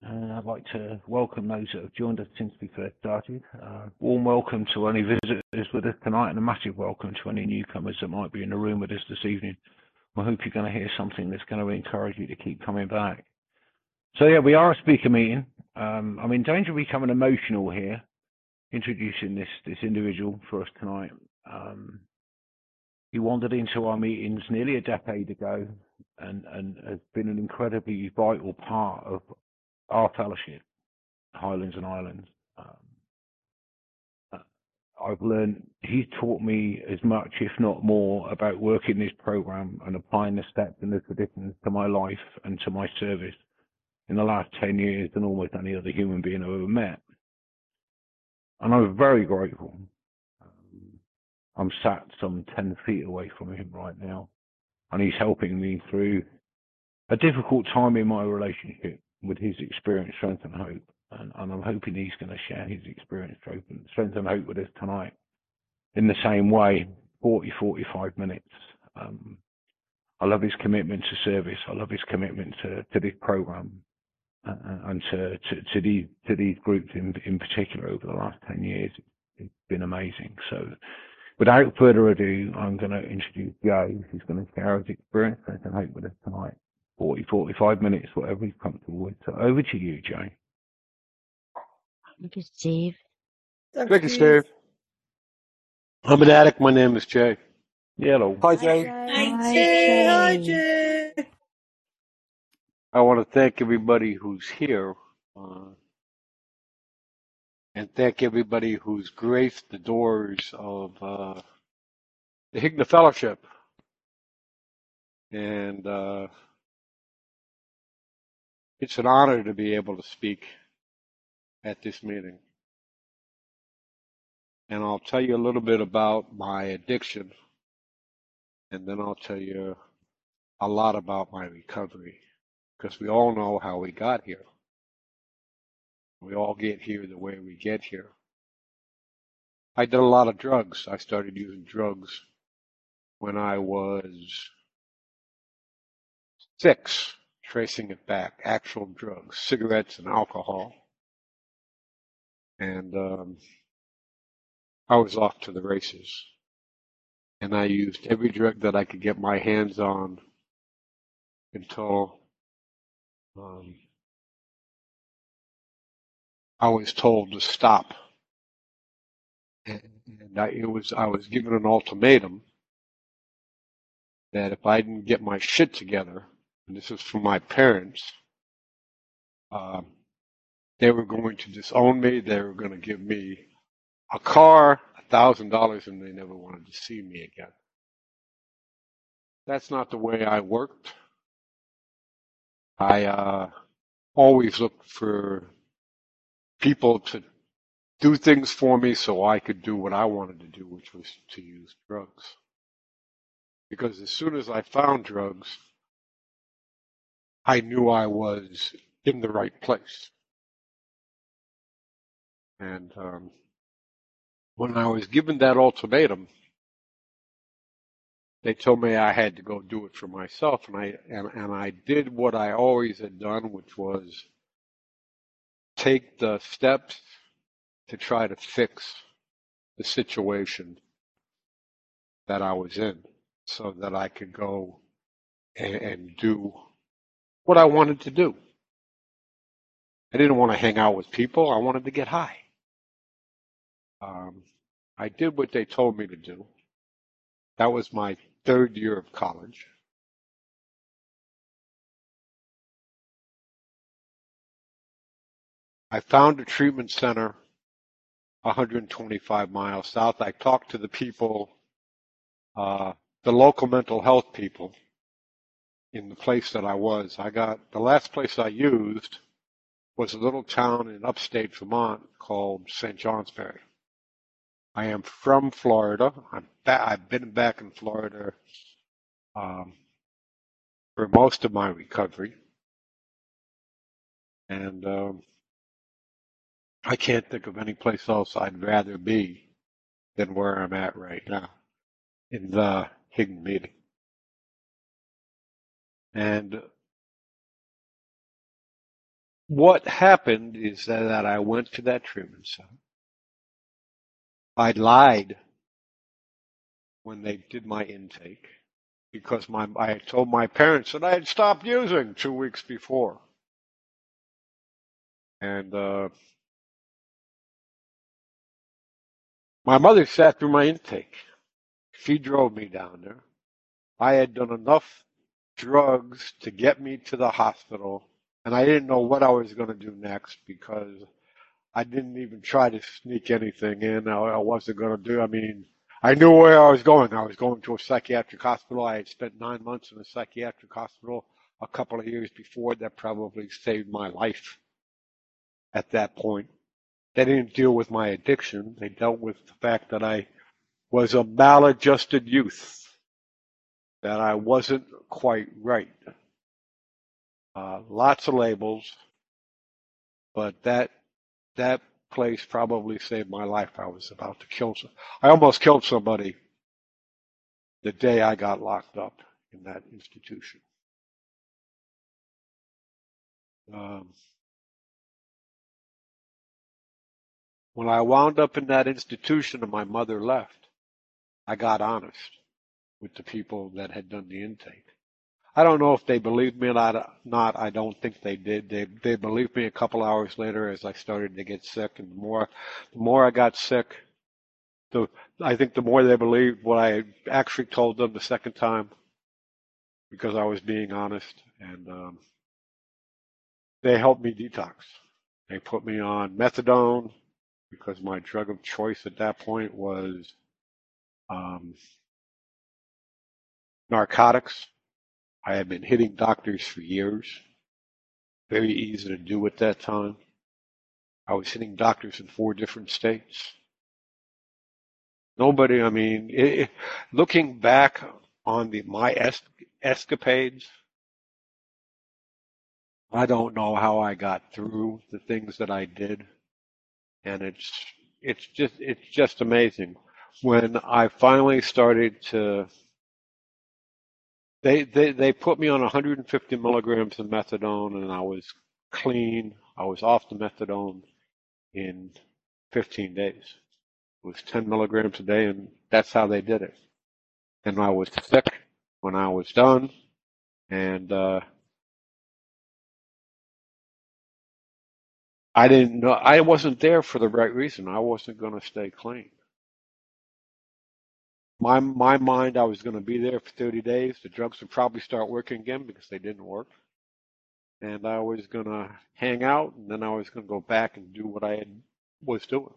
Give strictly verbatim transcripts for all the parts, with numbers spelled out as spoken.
Uh, I'd like to welcome those that have joined us since we first started. Uh, warm welcome to any visitors with us tonight, and a massive welcome to any newcomers that might be in the room with us this evening. I hope you're going to hear something that's going to encourage you to keep coming back. So yeah, we are a speaker meeting. Um, I'm in danger of becoming emotional here, introducing this this individual for us tonight. Um, he wandered into our meetings nearly a decade ago, and, and has been an incredibly vital part of our fellowship, Highlands and Islands. Um, I've learned, he's taught me as much, if not more, about working this program and applying the steps and the traditions to my life and to my service in the last ten years than almost any other human being I've ever met. And I'm very grateful. Um, I'm sat some ten feet away from him right now, and he's helping me through a difficult time in my relationship with his experience, strength, and hope. And, and I'm hoping he's going to share his experience, strength, and hope with us tonight in the same way, forty, forty-five minutes. Um, I love his commitment to service. I love his commitment to, to this program uh, and to, to, to, these, to these groups in, in particular over the last ten years. It's been amazing. So without further ado, I'm going to introduce Joe, who's going to share his experience and hope with us tonight. forty, forty-five minutes, whatever he's comfortable with. So over to you, Joe. Thank you, Steve. Thank you, Steve. I'm an addict. My name is Jay. Hello. Hi, Jay. Hi, Jay. Hi, Jay. Jay. I want to thank everybody who's here, uh, and thank everybody who's graced the doors of uh, the Higna Fellowship. And uh, it's an honor to be able to speak at this meeting. And I'll tell you a little bit about my addiction, and then I'll tell you a lot about my recovery, because we all know how we got here. We all get here the way we get here. I did a lot of drugs. I started using drugs when I was six, tracing it back, actual drugs, cigarettes and alcohol. And um, I was off to the races. And I used every drug that I could get my hands on until um, I was told to stop. And, and I, it was, I was given an ultimatum that if I didn't get my shit together, and this is from my parents, uh, they were going to disown me. They were going to give me a car, a thousand dollars, and they never wanted to see me again. That's not the way I worked. I uh, always looked for people to do things for me so I could do what I wanted to do, which was to use drugs. Because as soon as I found drugs, I knew I was in the right place. And um, when I was given that ultimatum, they told me I had to go do it for myself, and I and, and I did what I always had done, which was take the steps to try to fix the situation that I was in, so that I could go and, and do what I wanted to do. I didn't want to hang out with people. I wanted to get high. Um, I did what they told me to do. That was my third year of college. I found a treatment center one hundred twenty-five miles south. I talked to the people, uh, the local mental health people in the place that I was. I got, the last place I used was a little town in upstate Vermont called Saint Johnsbury. I am from Florida. I'm ba- I've been back in Florida um, for most of my recovery. And um, I can't think of any place else I'd rather be than where I'm at right now, in the Higna meeting. And what happened is that, that I went to that treatment center. I lied when they did my intake because my I had told my parents that I had stopped using two weeks before. And uh, my mother sat through my intake. She drove me down there. I had done enough drugs to get me to the hospital, and I didn't know what I was going to do next because I didn't even try to sneak anything in. I, I wasn't going to do. I mean, I knew where I was going. I was going to a psychiatric hospital. I had spent nine months in a psychiatric hospital a couple of years before. That probably saved my life at that point. They didn't deal with my addiction. They dealt with the fact that I was a maladjusted youth, that I wasn't quite right. Uh, lots of labels, but that that place probably saved my life. I was about to kill some. I almost killed somebody the day I got locked up in that institution. Um, when I wound up in that institution and my mother left, I got honest with the people that had done the intake. I don't know if they believed me or not. I don't think they did. They they believed me a couple hours later as I started to get sick, and the more the more I got sick, the I think the more they believed what I actually told them the second time, because I was being honest, and um, they helped me detox. They put me on methadone because my drug of choice at that point was um, narcotics. I had been hitting doctors for years. Very easy to do at that time. I was hitting doctors in four different states. Nobody, I mean, it, looking back on the my es- escapades, I don't know how I got through the things that I did, and it's it's just it's just amazing. When I finally started to, they they they put me on one hundred fifty milligrams of methadone, and I was clean. I was off the methadone in fifteen days. It was ten milligrams a day, and that's how they did it. And I was sick when I was done, and uh, I didn't know. I wasn't there for the right reason. I wasn't going to stay clean. My my mind, I was going to be there for thirty days. The drugs would probably start working again because they didn't work, and I was going to hang out, and then I was going to go back and do what I had, was doing.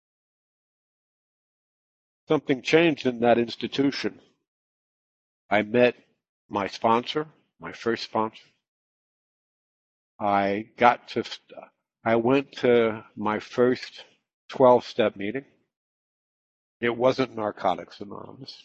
Something changed in that institution. I met my sponsor, my first sponsor. I got to, I went to my first twelve-step meeting. It wasn't Narcotics Anonymous.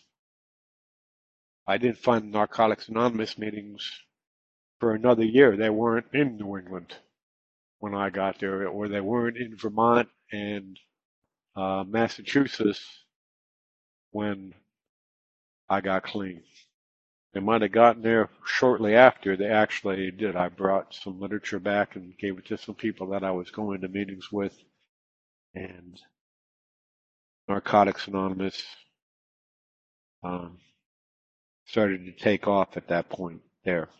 I didn't find Narcotics Anonymous meetings for another year. They weren't in New England when I got there, or they weren't in Vermont and uh, Massachusetts when I got clean. They might have gotten there shortly after. They actually did. I brought some literature back and gave it to some people that I was going to meetings with, and Narcotics Anonymous um, started to take off at that point there.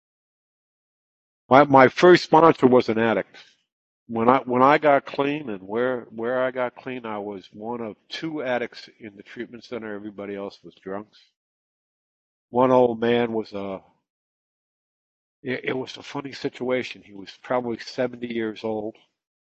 My my first sponsor was an addict. When I when I got clean, and where where I got clean, I was one of two addicts in the treatment center. Everybody else was drunks. One old man was a it, it was a funny situation. He was probably seventy years old,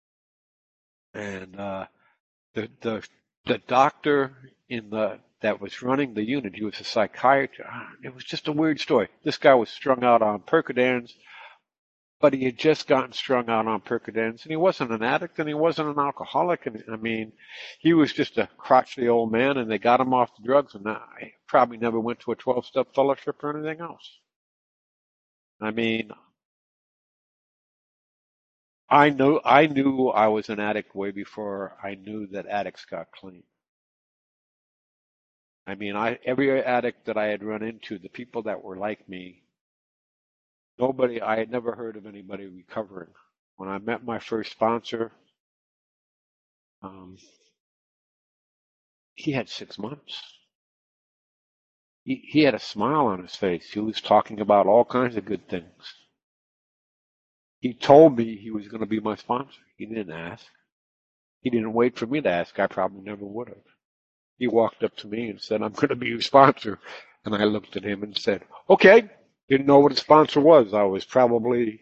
and uh, the the the doctor in the that was running the unit, he was a psychiatrist. It was just a weird story. This guy was strung out on Percodans, but he had just gotten strung out on Percodans, and he wasn't an addict, and he wasn't an alcoholic, and I mean, he was just a crotchety old man, and they got him off the drugs, and I probably never went to a twelve-step fellowship or anything else. I mean, I know I knew I was an addict way before I knew that addicts got clean. I mean, I every addict that I had run into, the people that were like me, nobody, I had never heard of anybody recovering when I met my first sponsor, um, he had six months. He, he had a smile on his face. He was talking about all kinds of good things. He told me he was going to be my sponsor. He didn't ask. He didn't wait for me to ask. I probably never would have. He walked up to me and said, I'm going to be your sponsor. And I looked at him and said, okay. Didn't know what a sponsor was. I was probably,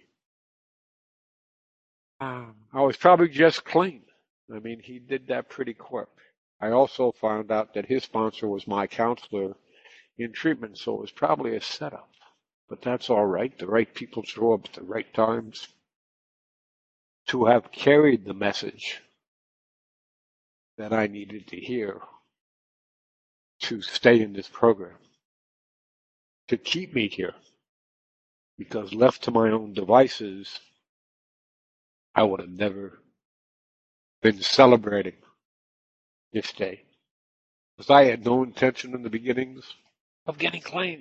uh, I was probably just clean. I mean, he did that pretty quick. I also found out that his sponsor was my counselor in treatment, so it was probably a setup. But that's all right. The right people show up at the right times. To have carried the message that I needed to hear to stay in this program, to keep me here, because left to my own devices, I would have never been celebrating this day, because I had no intention in the beginnings of getting clean.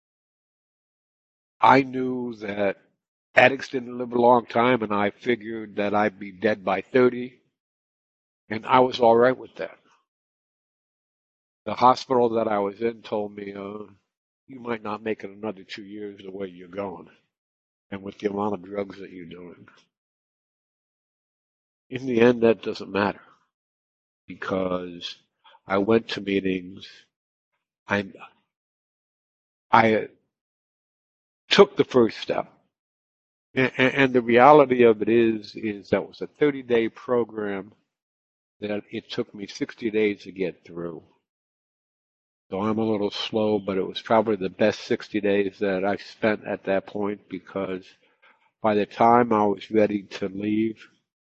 I knew that addicts didn't live a long time, and I figured that I'd be dead by thirty, and I was all right with that. The hospital that I was in told me, uh, you might not make it another two years the way you're going, and with the amount of drugs that you're doing. In the end, that doesn't matter, because I went to meetings. I, I took the first step. And, and the reality of it is, is that was a thirty-day program that it took me sixty days to get through. So I'm a little slow, but it was probably the best sixty days that I spent at that point, because by the time I was ready to leave,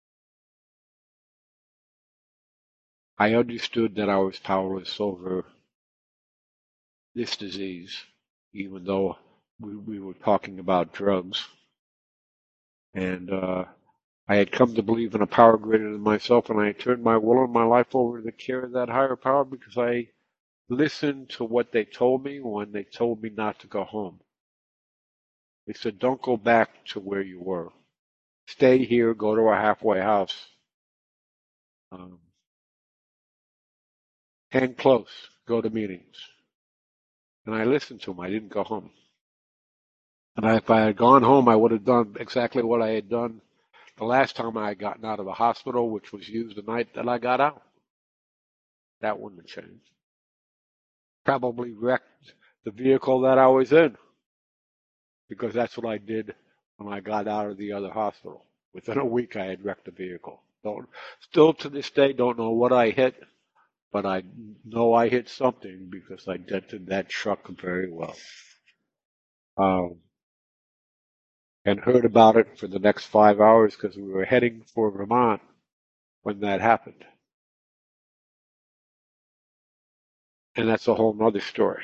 I understood that I was powerless over this disease, even though we, we were talking about drugs. And uh, I had come to believe in a power greater than myself, and I turned my will and my life over to the care of that higher power, because I listened to what they told me when they told me not to go home. They said, don't go back to where you were. Stay here, go to a halfway house. Um, hang close, go to meetings. And I listened to them. I didn't go home. And I, if I had gone home, I would have done exactly what I had done the last time I had gotten out of the hospital, which was used the night that I got out. That wouldn't have changed. Probably wrecked the vehicle that I was in, because that's what I did when I got out of the other hospital. Within a week, I had wrecked the vehicle. Don't, still to this day, don't know what I hit, but I know I hit something, because I dented that truck very well. Um, and heard about it for the next five hours because we were heading for Vermont when that happened. And that's a whole nother story.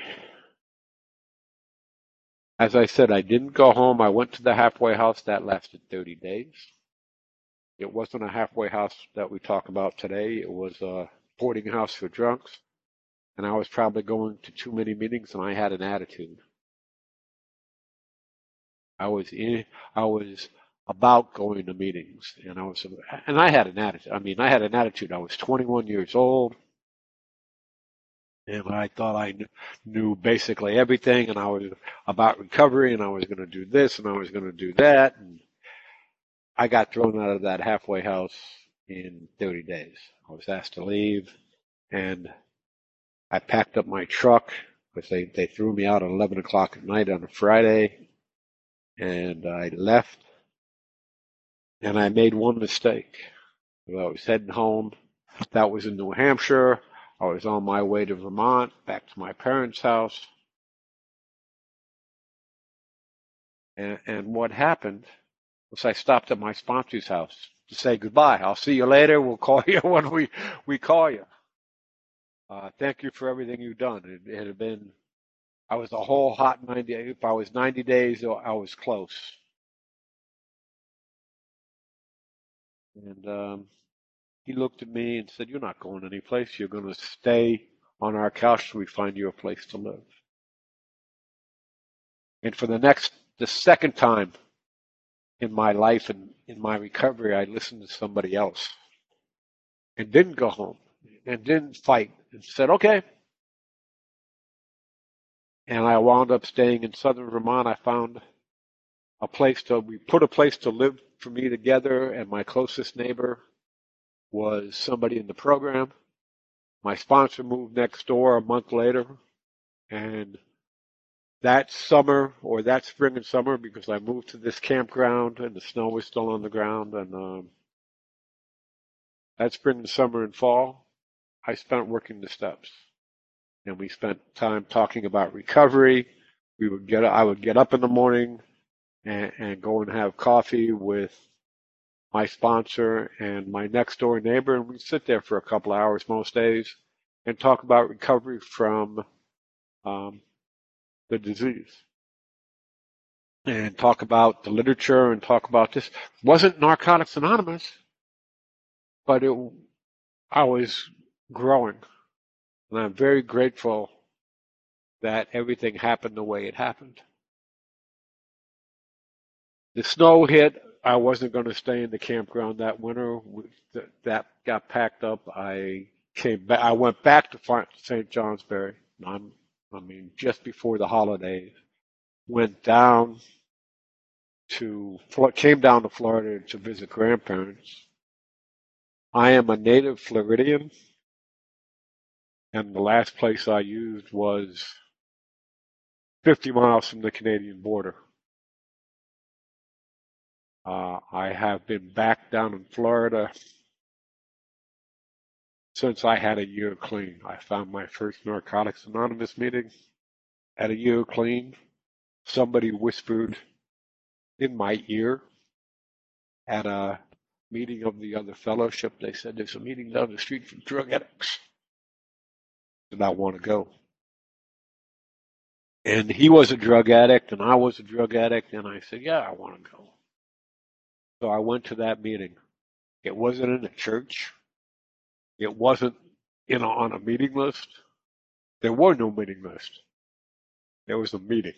As I said, I didn't go home. I went to the halfway house. That lasted thirty days. It wasn't a halfway house that we talk about today. It was a boarding house for drunks. And I was probably going to too many meetings, and I had an attitude. I was in, I was about going to meetings, and I was, and I had an attitude. I mean, I had an attitude. I was twenty-one years old, and I thought I knew basically everything, and I was about recovery, and I was going to do this, and I was going to do that, and I got thrown out of that halfway house in thirty days. I was asked to leave, and I packed up my truck, because they, they threw me out at eleven o'clock at night on a Friday, and I left, and I made one mistake. I was heading home. That was in New Hampshire. I was on my way to Vermont, back to my parents' house. And, and what happened was I stopped at my sponsor's house to say goodbye. I'll see you later. We'll call you when we, we call you. Uh, thank you for everything you've done. It, it had been, I was a whole hot ninety, if I was ninety days, I was close. And um, he looked at me and said, you're not going anyplace. You're going to stay on our couch till we find you a place to live. And for the next, the second time in my life and in my recovery, I listened to somebody else and didn't go home and didn't fight and said, okay. And I wound up staying in southern Vermont. I found a place to, we put a place to live for me together, and my closest neighbor was somebody in the program. My sponsor moved next door a month later, and that summer, or that spring and summer, because I moved to this campground and the snow was still on the ground, and um, that spring and summer and fall, I spent working the steps. And we spent time talking about recovery. We would get, I would get up in the morning and, and go and have coffee with my sponsor and my next door neighbor, and we'd sit there for a couple of hours most days and talk about recovery from um, the disease. And talk about the literature and talk about this. It wasn't Narcotics Anonymous, but it, I was growing. And I'm very grateful that everything happened the way it happened. The snow hit. I wasn't going to stay in the campground that winter. That got packed up. I came back. I went back to Saint Johnsbury. I'm, I mean, just before the holidays. Went down to, came down to Florida to visit grandparents. I am a native Floridian, and the last place I used was fifty miles from the Canadian border. Uh, I have been back down in Florida since I had a year clean. I found my first Narcotics Anonymous meeting at a year clean. Somebody whispered in my ear at a meeting of the other fellowship. They said, there's a meeting down the street for drug addicts. Did I want to go? And he was a drug addict and I was a drug addict. And I said, yeah, I want to go. So I went to that meeting. It wasn't in a church. It wasn't in a, on a meeting list. There were no meeting list. There was a meeting.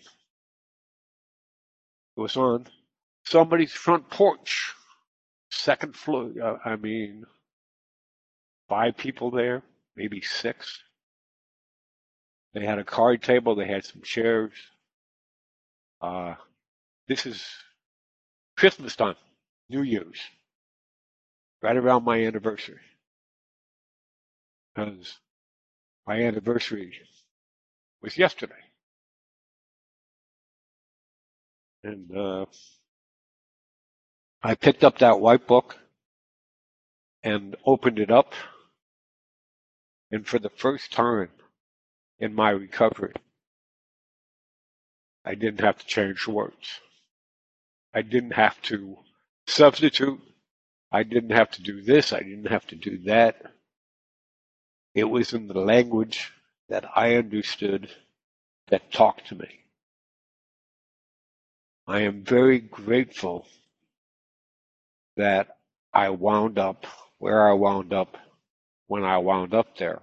It was on somebody's front porch, second floor. Uh, I mean, five people there, maybe six. They had a card table. They had some chairs. Uh, this is Christmas time, New Year's, right around my anniversary. Because my anniversary was yesterday. And uh, I picked up that white book and opened it up. And for the first time in my recovery, I didn't have to change words. I didn't have to substitute. I didn't have to do this. I didn't have to do that. It was in the language that I understood that talked to me. I am very grateful that I wound up where I wound up when I wound up there.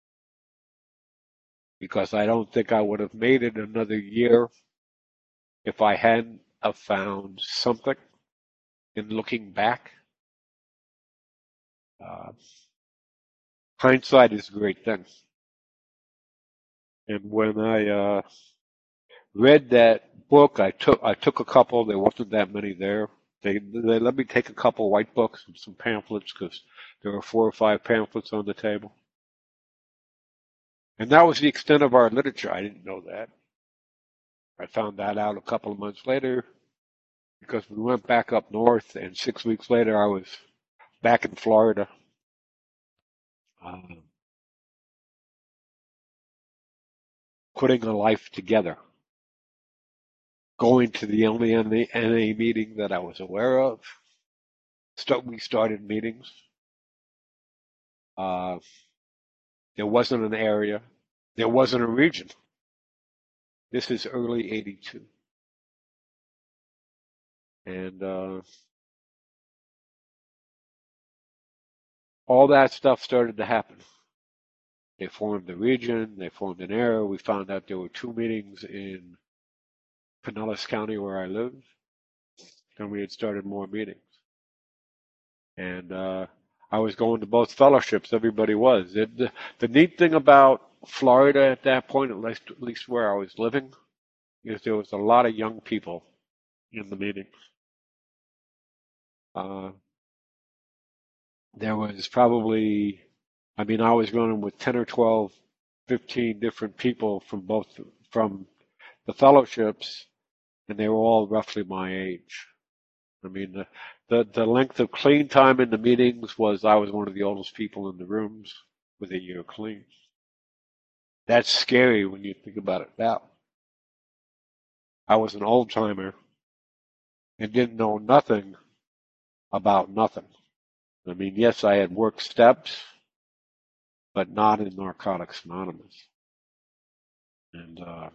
Because I don't think I would have made it another year if I hadn't have found something in looking back. Uh, hindsight is a great thing. And when I uh, read that book, I took I took a couple. There wasn't that many there. They they let me take a couple white books and some pamphlets because there were four or five pamphlets on the table. And that was the extent of our literature. I didn't know that. I found that out a couple of months later because we went back up north, and six weeks later I was back in Florida. Um, putting a life together. Going to the only N A meeting that I was aware of. Start, we started meetings. Uh, there wasn't an area. There wasn't a region. This is early eighty-two. And uh, all that stuff started to happen. They formed the region. They formed an area. We found out there were two meetings in Pinellas County where I lived. then we had started more meetings. And uh, I was going to both fellowships. Everybody was. It, the, the neat thing about Florida at that point, at least, at least where I was living, is there was a lot of young people in the meetings. Uh, there was probably, I mean, I was running with ten or twelve, fifteen different people from both, from the fellowships, and they were all roughly my age. I mean, the, the, the length of clean time in the meetings was I was one of the oldest people in the rooms with a year clean. That's scary when you think about it now. I was an old timer and didn't know nothing about nothing. I mean, yes, I had worked steps, but not in Narcotics Anonymous. And uh,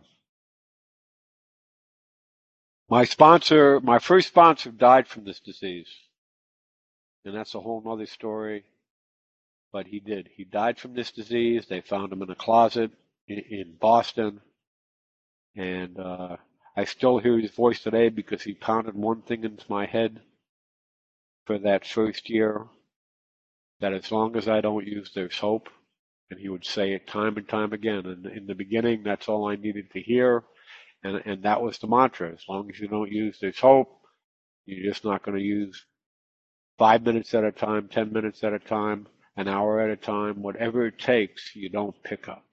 my sponsor, my first sponsor died from this disease. And that's a whole other story. But he did. He died from this disease. They found him in a closet in, in Boston. And uh, I still hear his voice today because he pounded one thing into my head for that first year, that as long as I don't use, there's hope. And he would say it time and time again. And in the beginning, that's all I needed to hear. And, and that was the mantra. As long as you don't use, there's hope. You're just not going to use five minutes at a time, ten minutes at a time, an hour at a time, whatever it takes, you don't pick up.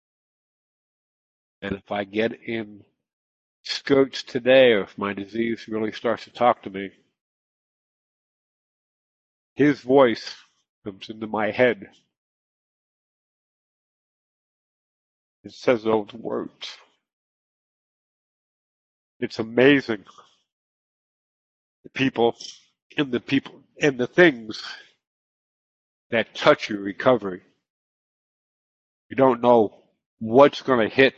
And if I get in skirts today, or if my disease really starts to talk to me, his voice comes into my head. It says those words. It's amazing. The people and the people and the things that touch your recovery. You don't know what's going to hit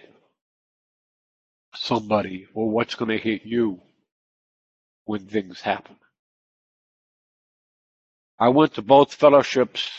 somebody or what's going to hit you when things happen. I went to both fellowships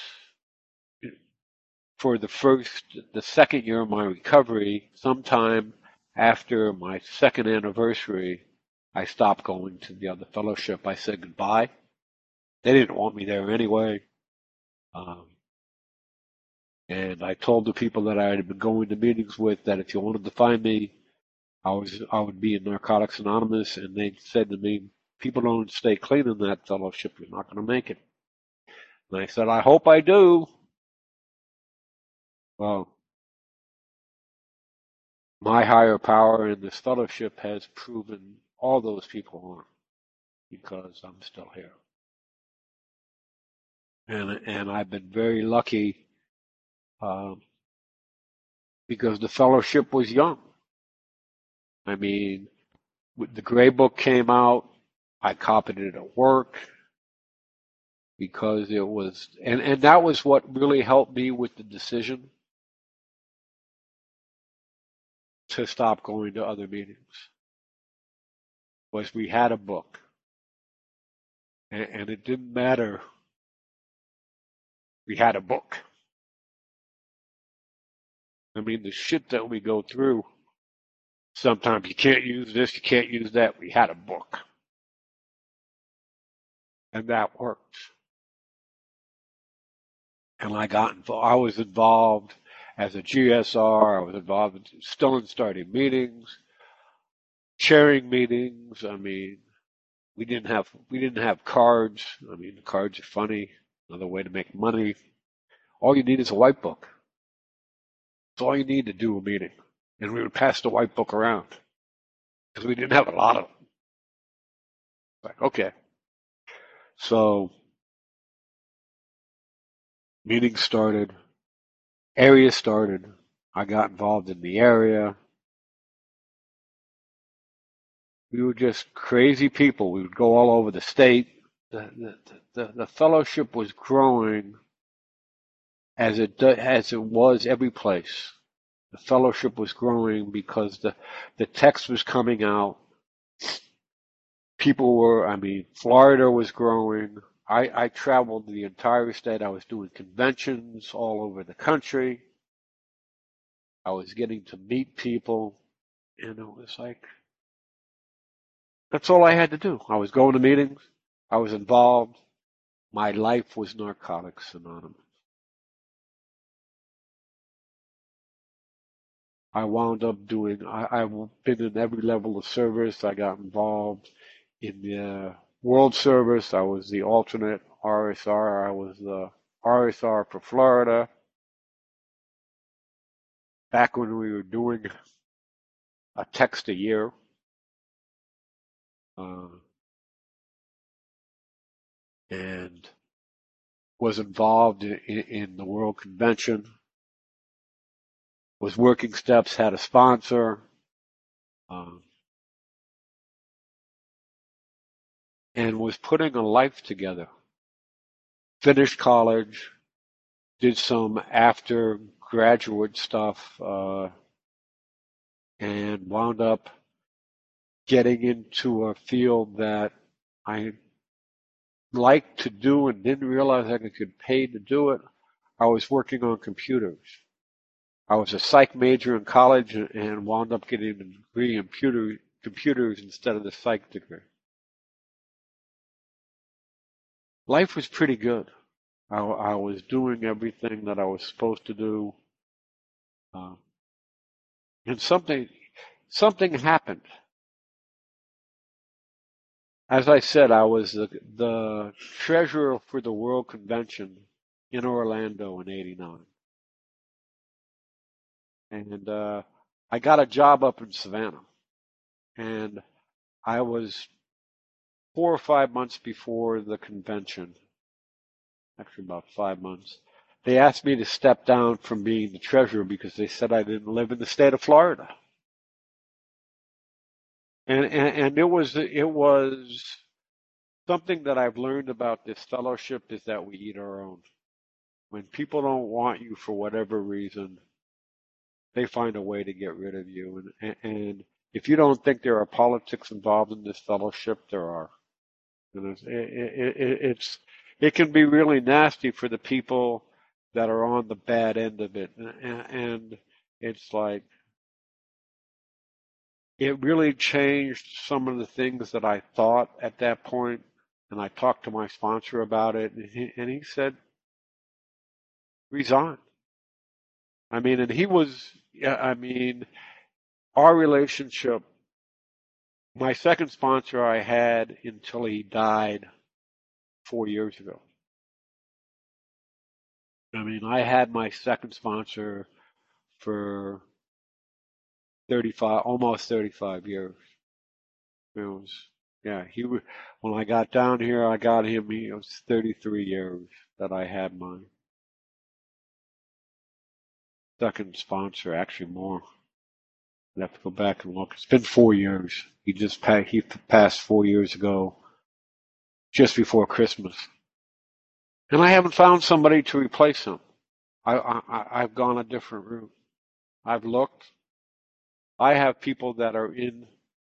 for the first, the second year of my recovery. Sometime after my second anniversary, I stopped going to the other fellowship. I said goodbye. They didn't want me there anyway. Um, and I told the people that I had been going to meetings with that if you wanted to find me, I was I would be in Narcotics Anonymous. And they said to me, people don't stay clean in that fellowship. You're not going to make it. And I said, I hope I do. Well, my higher power in this fellowship has proven all those people wrong because I'm still here. And and I've been very lucky um, because the fellowship was young. I mean, the Gray Book came out. I copied it at work because it was, and, and that was what really helped me with the decision to stop going to other meetings. Was we had a book, and, and it didn't matter. We had a book. I mean, the shit that we go through, sometimes you can't use this, you can't use that. We had a book. And that worked. And I got involved, I was involved as a G S R, I was involved in still in starting meetings, chairing meetings. I mean, we didn't have, we didn't have cards. I mean, the cards are funny, another way to make money. All you need is a white book. That's all you need to do a meeting. And we would pass the white book around because we didn't have a lot of them. Like, okay. So meetings started, area started. I got involved in the area. We were just crazy people. We would go all over the state. The the the, the fellowship was growing as it as it was every place. The fellowship was growing because the the text was coming out. People were, I mean, Florida was growing. I, I traveled the entire state. I was doing conventions all over the country. I was getting to meet people, and it was like, That's all I had to do. I was going to meetings. I was involved. My life was Narcotics Anonymous. I wound up doing, I, I've been in every level of service. I got involved in the World Service. I was the alternate R S R. I was the R S R for Florida. Back when we were doing a text a year. Uh, and was involved in, in, in the World Convention. Was working steps, had a sponsor. Um, and was putting a life together. Finished college, did some after graduate stuff, uh, and wound up getting into a field that I liked to do and didn't realize I could get paid to do it. I was working on computers. I was a psych major in college and wound up getting a degree in computer, computers instead of the psych degree. Life was pretty good. I, I was doing everything that I was supposed to do. Uh, and something, something happened. As I said, I was the, the treasurer for the World Convention in Orlando in eighty-nine. And uh, I got a job up in Savannah. And I was four or five months before the convention, actually about five months. They asked me to step down from being the treasurer because they said I didn't live in the state of Florida. And, and, and it was, it was something that I've learned about this fellowship is that we eat our own. When people don't want you for whatever reason, they find a way to get rid of you. And, and if you don't think there are politics involved in this fellowship, there are. And it's, it, it, it's, it can be really nasty for the people that are on the bad end of it. And, and it's like, it really changed some of the things that I thought at that point. And I talked to my sponsor about it, and he, and he said, resign. I mean, and he was, I mean, our relationship, my second sponsor I had until he died four years ago. I mean, I had my second sponsor for thirty-five, almost thirty-five years. It was, yeah, he was, when I got down here, I got him, he, it was thirty-three years that I had my second sponsor, actually more. I have to go back and look. It's been four years. He just passed, he passed four years ago, just before Christmas. And I haven't found somebody to replace him. I, I, I've gone a different route. I've looked. I have people that are in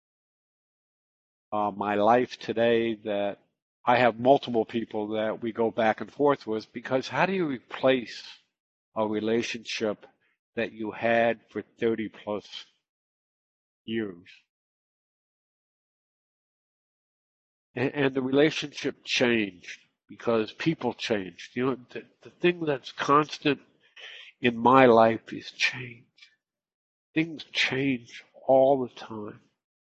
uh, my life today that I have multiple people that we go back and forth with, because how do you replace a relationship that you had for thirty plus years? And, and the relationship changed because people changed. You know, the, the thing that's constant in my life is change. Things change all the time.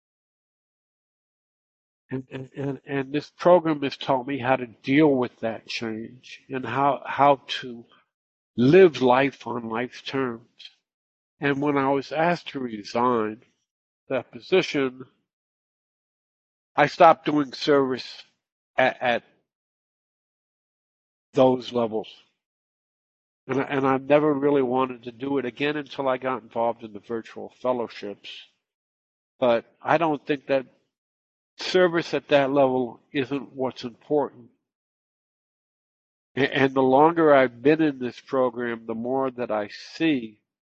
And, and, and, and this program has taught me how to deal with that change and how, how to live life on life's terms. And when I was asked to resign that position, I stopped doing service at, at those levels. And, and I never really wanted to do it again until I got involved in the virtual fellowships. But I don't think that service at that level isn't what's important. And the longer I've been in this program, the more that I see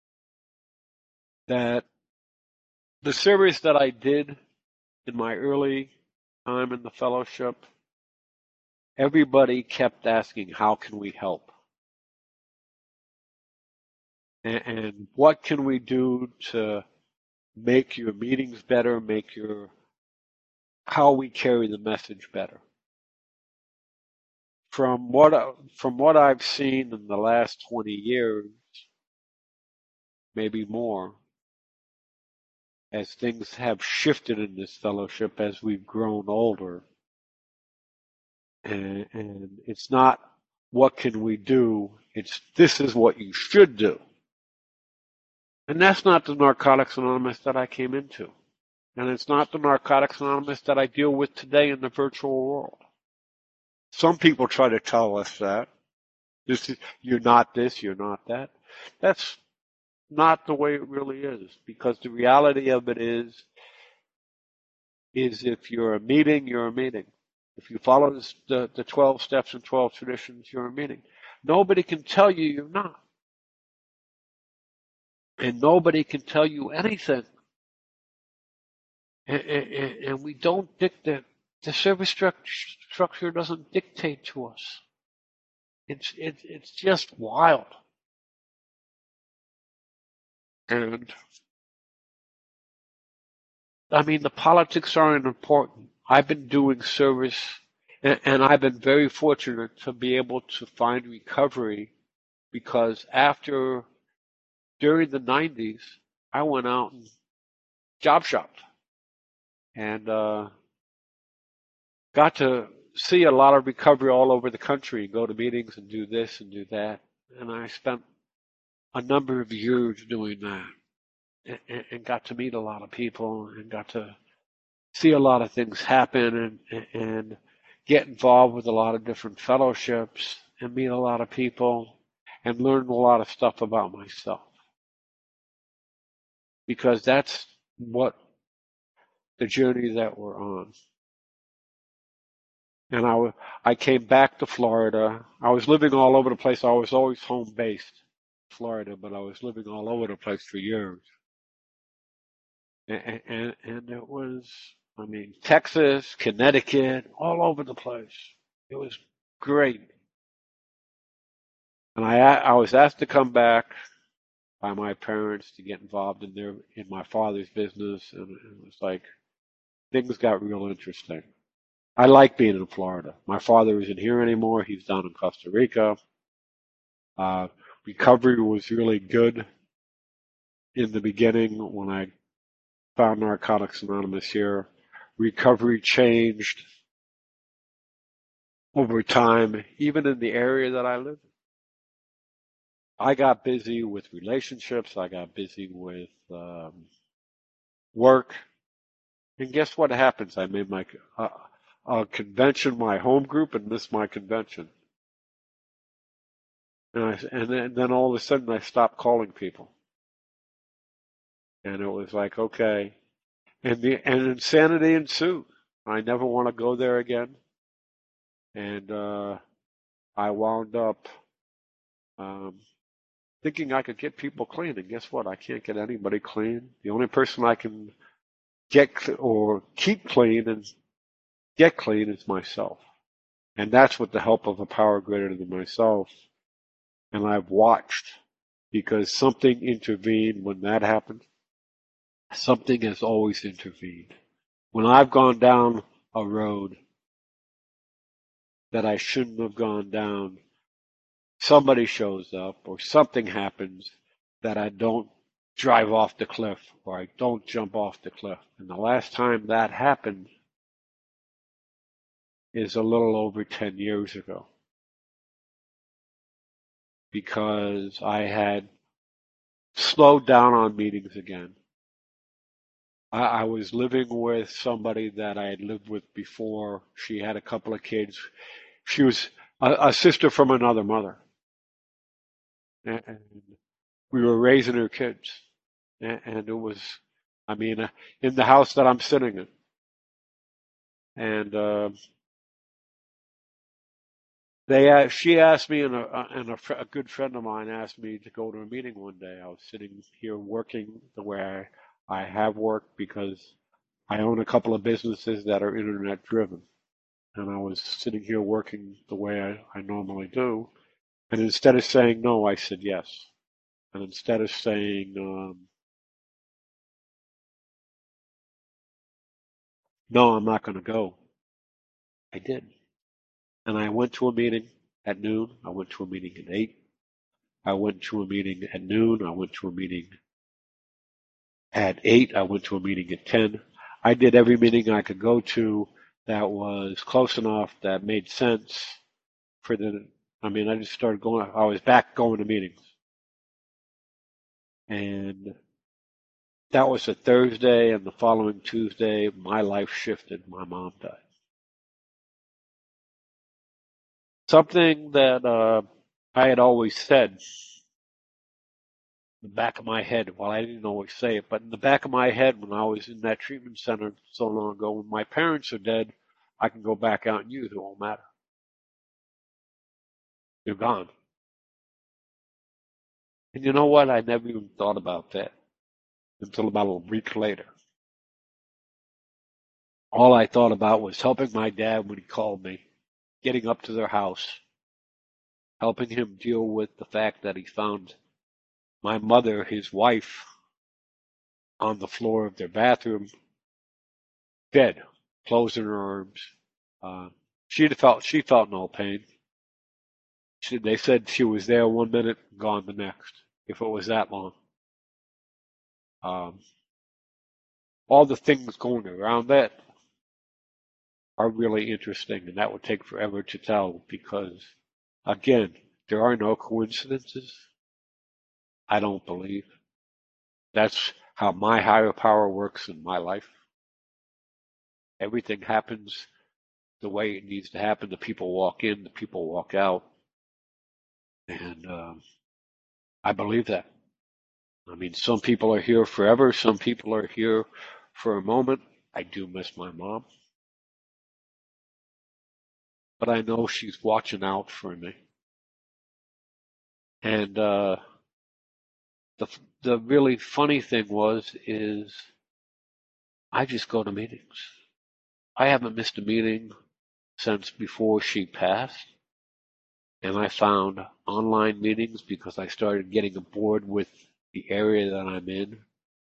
that the service that I did in my early time in the fellowship, everybody kept asking, how can we help? And, and what can we do to make your meetings better, make your how we carry the message better. From what I, from what I've seen in the last twenty years, maybe more, as things have shifted in this fellowship as we've grown older, and, and it's not what can we do, it's this is what you should do. And that's not the Narcotics Anonymous that I came into. And it's not the Narcotics Anonymous that I deal with today in the virtual world. Some people try to tell us that. This is, you're not this, you're not that. That's not the way it really is, because the reality of it is, is if you're a meeting, you're a meeting. If you follow this, the, the twelve steps and twelve traditions, you're a meeting. Nobody can tell you you're not. And nobody can tell you anything. And, and, and we don't dictate. The service structure doesn't dictate to us. It's, it's, it's just wild. And I mean, the politics aren't important. I've been doing service, and, and I've been very fortunate to be able to find recovery, because after, during the nineties, I went out and job shopped and uh, got to see a lot of recovery all over the country, go to meetings and do this and do that. And I spent a number of years doing that. And, and got to meet a lot of people and got to see a lot of things happen and, and get involved with a lot of different fellowships and meet a lot of people and learn a lot of stuff about myself. Because that's what the journey that we're on. And I, I came back to Florida. I was living all over the place. I was always home based, Florida, but I was living all over the place for years. And, and, and it was, I mean, Texas, Connecticut, all over the place. It was great. And I, I was asked to come back by my parents to get involved in their, in my father's business. And it was like, things got real interesting. I like being in Florida. My father isn't here anymore. He's down in Costa Rica. Uh, recovery was really good in the beginning when I found Narcotics Anonymous here. Recovery changed over time, even in the area that I live in. I got busy with relationships. I got busy with um, work. And guess what happens? I made my uh, uh, convention my home group and missed my convention. And, I, and then, then all of a sudden I stopped calling people. And it was like, okay. And the and insanity ensued. I never want to go there again. And uh, I wound up um, thinking I could get people clean. And guess what? I can't get anybody clean. The only person I can get or keep clean and get clean is myself. And that's with the help of a power greater than myself. And I've watched, because something intervened when that happened. Something has always intervened. When I've gone down a road that I shouldn't have gone down, somebody shows up or something happens that I don't drive off the cliff or I don't jump off the cliff. And the last time that happened is a little over ten years ago, because I had slowed down on meetings again. I was living with somebody that I had lived with before. She had a couple of kids. She was a, a sister from another mother. And we were raising her kids. And it was, I mean, uh, in the house that I'm sitting in. And uh, they, uh, she asked me, and, a, and a, a good friend of mine asked me to go to a meeting one day. I was sitting here working the way I I have worked, because I own a couple of businesses that are internet driven. And I was sitting here working the way I, I normally do. And instead of saying no, I said yes. And instead of saying um, no, I'm not going to go. I did. And I went to a meeting at noon. I went to a meeting at eight. I went to a meeting at noon. I went to a meeting at eight. I went to a meeting at ten. I did every meeting I could go to that was close enough, that made sense for the, I mean, I just started going, I was back going to meetings. And that was a Thursday, and the following Tuesday, my life shifted. My mom died. Something that uh, I had always said in the back of my head, well, I didn't always say it, but in the back of my head when I was in that treatment center so long ago, when my parents are dead, I can go back out and use it. It won't matter. They're gone. And you know what? I never even thought about that until about a week later. All I thought about was helping my dad when he called me, getting up to their house, helping him deal with the fact that he found my mother, his wife, on the floor of their bathroom, dead, closed in her arms. Uh, she felt she felt no pain. She, they said she was there one minute, gone the next, if it was that long. Um, all the things going around that are really interesting, and that would take forever to tell because, again, there are no coincidences. I don't believe. That's how my higher power works in my life. Everything happens the way it needs to happen. The people walk in, the people walk out. And um, I believe that. I mean, some people are here forever. Some people are here for a moment. I do miss my mom. But I know she's watching out for me. And uh, the the really funny thing was is I just go to meetings. I haven't missed a meeting since before she passed. And I found online meetings because I started getting aboard with the area that I'm in.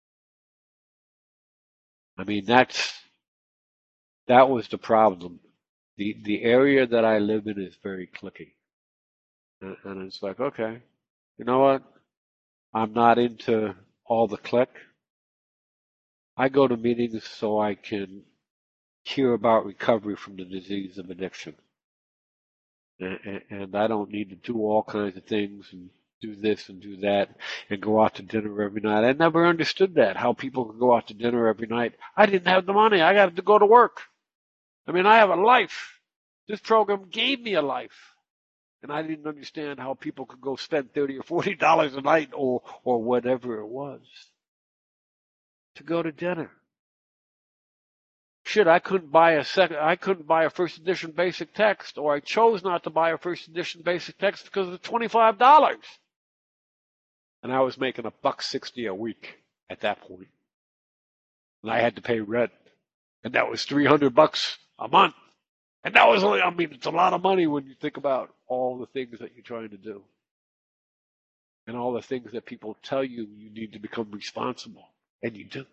I mean, that's that was the problem. The the area that I live in is very cliquey. And, and it's like, okay, you know what? I'm not into all the click. I go to meetings so I can hear about recovery from the disease of addiction. And, and, and I don't need to do all kinds of things and do this and do that and go out to dinner every night. I never understood that, how people could go out to dinner every night. I didn't have the money. I got to go to work. I mean, I have a life. This program gave me a life. And I didn't understand how people could go spend thirty or forty dollars a night or or whatever it was to go to dinner. Shit, I couldn't buy a second I couldn't buy a first edition basic text, or I chose not to buy a first edition basic text because of the twenty-five dollars. And I was making a buck sixty a week at that point. And I had to pay rent. And that was three hundred bucks a month. And that was only, I mean, it's a lot of money when you think about all the things that you're trying to do. And all the things that people tell you you need to become responsible. And you do.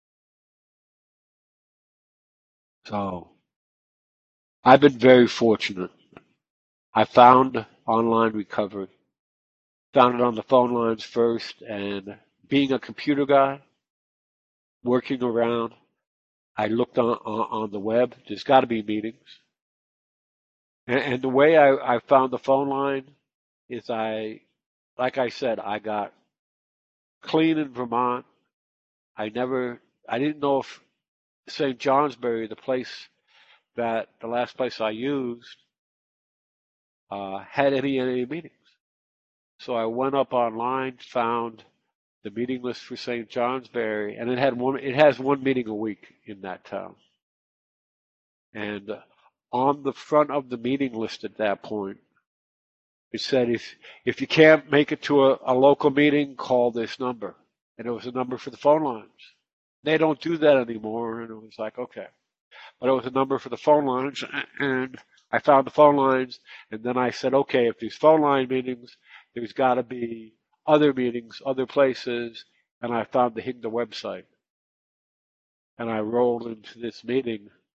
So, I've been very fortunate. I found online recovery. Found it on the phone lines first, and being a computer guy, working around, I looked on, on, on the web. There's got to be meetings. And, and the way I, I found the phone line is I, like I said, I got clean in Vermont. I never, I didn't know if Saint Johnsbury, the place that, the last place I used, uh, had any, any meetings. So I went up online, found the meeting list for Saint Johnsbury, and it had one, it has one meeting a week in that town. And on the front of the meeting list at that point, it said, if if you can't make it to a, a local meeting, call this number. And it was a number for the phone lines. They don't do that anymore. And it was like, okay. But it was a number for the phone lines. And I found the phone lines. And then I said, okay, if there's phone line meetings, there's got to be other meetings, other places. And I found the H I G D A website. And I rolled into this meeting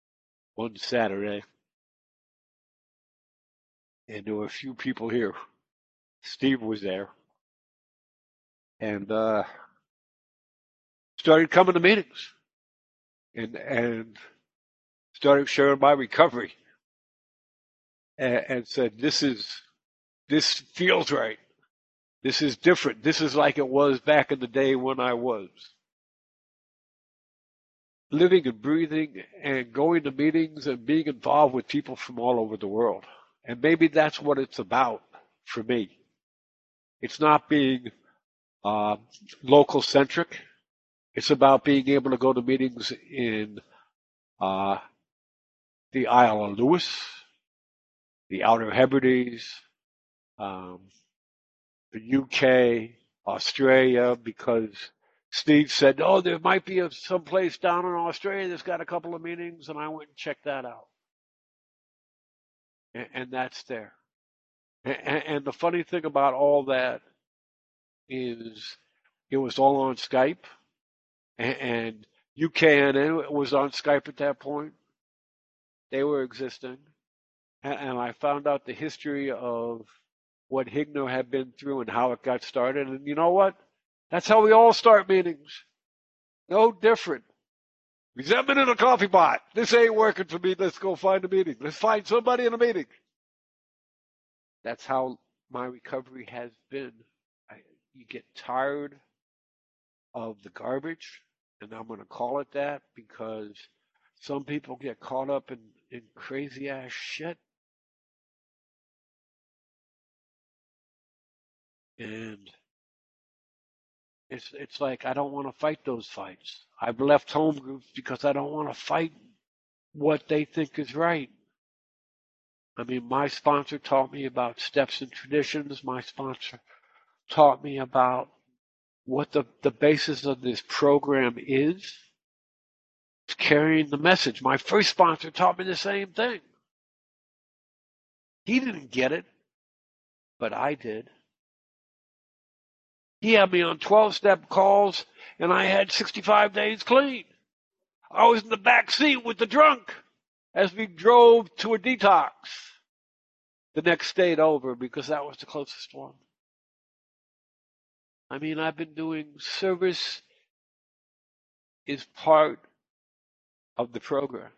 one Saturday, and there were a few people here. Steve was there, and uh, started coming to meetings, and and started sharing my recovery, and, and said, "This is this feels right. This is different. This is like it was back in the day when I was living and breathing and going to meetings and being involved with people from all over the world." And maybe that's what it's about for me. It's not being uh, local centric. It's about being able to go to meetings in uh, the Isle of Lewis, the Outer Hebrides, um, the U K, Australia, because Steve said, "Oh, there might be a, some place down in Australia that's got a couple of meetings," and I went and checked that out, and, and that's there. And, and the funny thing about all that is, it was all on Skype, and, and U K N N was on Skype at that point. They were existing, and, and I found out the history of what Higno had been through and how it got started. And you know what? That's how we all start meetings. No different. Resentment in a coffee pot. This ain't working for me. Let's go find a meeting. Let's find somebody in a meeting. That's how my recovery has been. I, you get tired of the garbage, and I'm going to call it that because some people get caught up in, in crazy ass shit. And it's it's like I don't want to fight those fights. I've left home groups because I don't want to fight what they think is right. I mean, my sponsor taught me about steps and traditions. My sponsor taught me about what the, the basis of this program is. It's carrying the message. My first sponsor taught me the same thing. He didn't get it, but I did. He had me on twelve-step calls, and I had sixty-five days clean. I was in the back seat with the drunk as we drove to a detox the next state over because that was the closest one. I mean, I've been doing service is part of the program.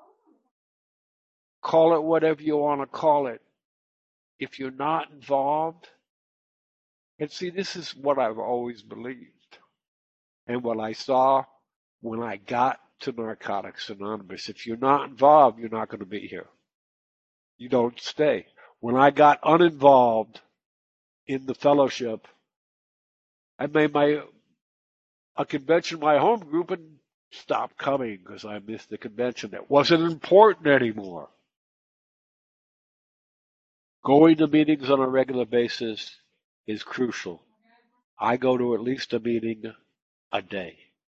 Call it whatever you want to call it. If you're not involved, and see, this is what I've always believed, and what I saw when I got to Narcotics Anonymous. If you're not involved, you're not going to be here. You don't stay. When I got uninvolved in the fellowship, I made my a convention my home group and stopped coming because I missed the convention. It wasn't important anymore. Going to meetings on a regular basis is crucial. I go to at least a meeting a day.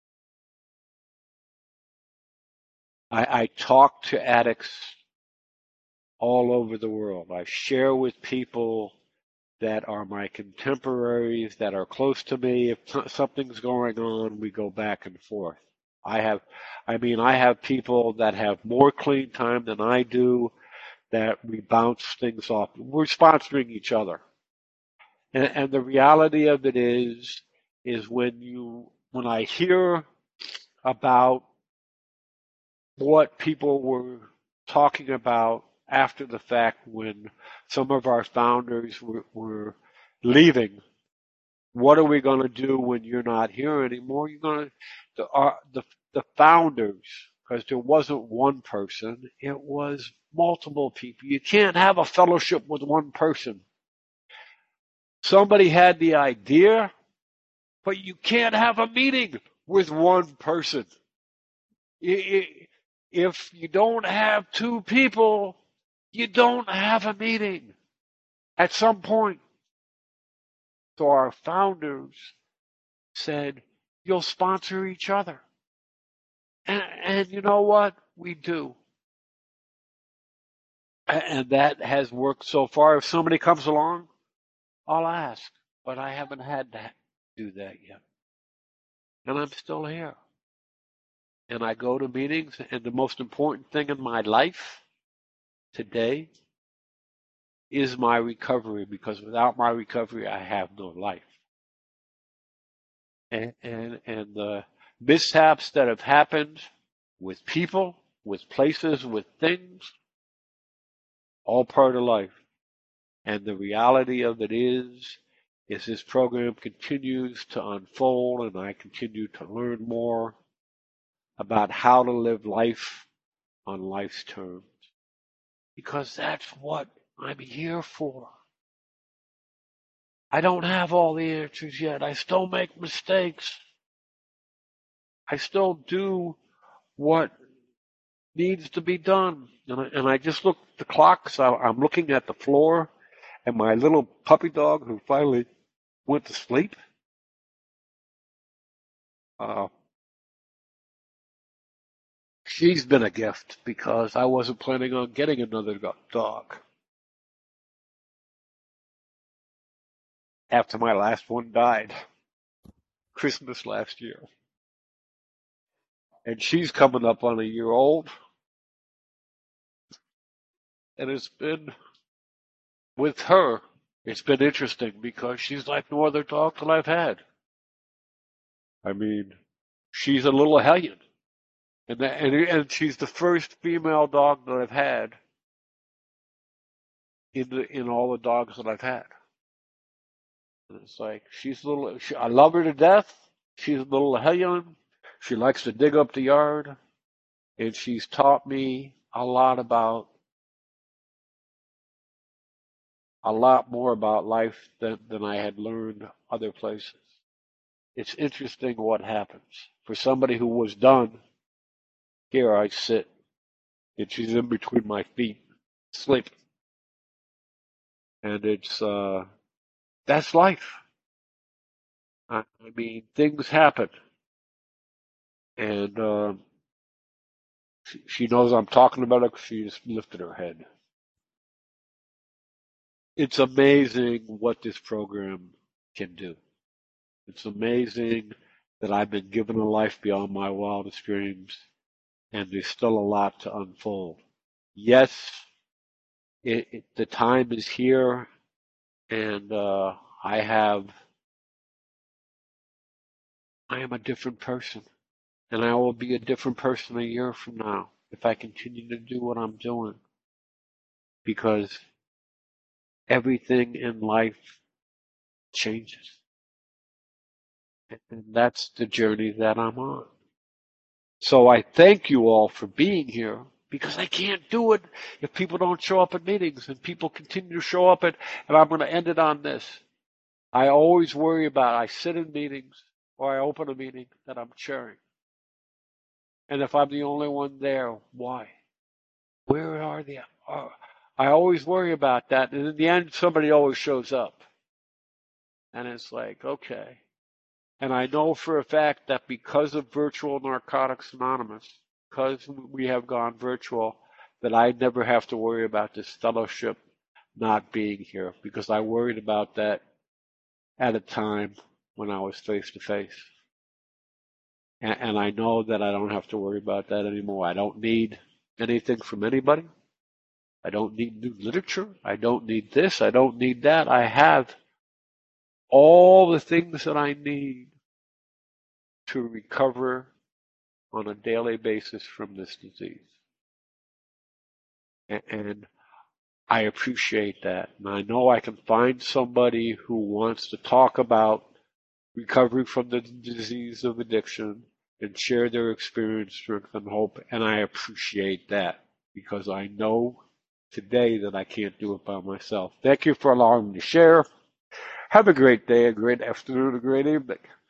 I, I talk to addicts all over the world. I share with people that are my contemporaries, that are close to me. If t- something's going on, we go back and forth. I have, I mean, I have people that have more clean time than I do, that we bounce things off. We're sponsoring each other. And, and the reality of it is, is when you, when I hear about what people were talking about after the fact when some of our founders were, were leaving, what are we going to do when you're not here anymore? You're going to, the, our, the, the founders, because there wasn't one person, it was multiple people. You can't have a fellowship with one person. Somebody had the idea, but you can't have a meeting with one person. If you don't have two people, you don't have a meeting at some point. So our founders said, you'll sponsor each other. And, and you know what? We do. And that has worked so far. If somebody comes along, I'll ask. But I haven't had to do that yet. And I'm still here. and I go to meetings, and the most important thing in my life today is my recovery, because without my recovery, I have no life. And, and, and the mishaps that have happened with people, with places, with things, all part of life. And the reality of it is, is this program continues to unfold, and I continue to learn more about how to live life on life's terms. Because that's what I'm here for. I don't have all the answers yet. I still make mistakes. I still do what needs to be done. And I, and I just look at the clock, so I'm looking at the floor, and my little puppy dog, who finally went to sleep, uh, she's been a gift, because I wasn't planning on getting another dog after my last one died Christmas last year. And she's coming up on a year old. And it's been, with her, it's been interesting, because she's like no other dog that I've had. I mean, she's a little hellion. And, that, and, and she's the first female dog that I've had in the, in all the dogs that I've had. And it's like, she's a little, she, I love her to death. She's a little hellion. She likes to dig up the yard. And she's taught me a lot about, a lot more about life than, than I had learned other places. It's interesting what happens. For somebody who was done, here I sit, and she's in between my feet, sleeping. And it's, uh, that's life. I, I mean, things happen. And, uh, she, she knows I'm talking about it, because she just lifted her head. It's amazing what this program can do. It's amazing that I've been given a life beyond my wildest dreams, and there's still a lot to unfold. Yes, it, it, the time is here, and uh, I have, I am a different person, and I will be a different person a year from now if I continue to do what I'm doing, because everything in life changes. And that's the journey that I'm on. So I thank you all for being here, because I can't do it if people don't show up at meetings, and people continue to show up at, and I'm going to end it on this. I always worry about, I sit in meetings or I open a meeting that I'm chairing. And if I'm the only one there, why? Where are the, uh, I always worry about that. And in the end, somebody always shows up. And it's like, okay. And I know for a fact that because of Virtual Narcotics Anonymous, because we have gone virtual, that I never have to worry about this fellowship not being here, because I worried about that at a time when I was face to face. And, and I know that I don't have to worry about that anymore. I don't need anything from anybody. I don't need new literature. I don't need this. I don't need that. I have all the things that I need to recover on a daily basis from this disease. And, and I appreciate that. And I know I can find somebody who wants to talk about recovery from the disease of addiction and share their experience, strength, and hope. And I appreciate that, because I know today that I can't do it by myself. Thank you for allowing me to share. Have a great day, a great afternoon, a great evening.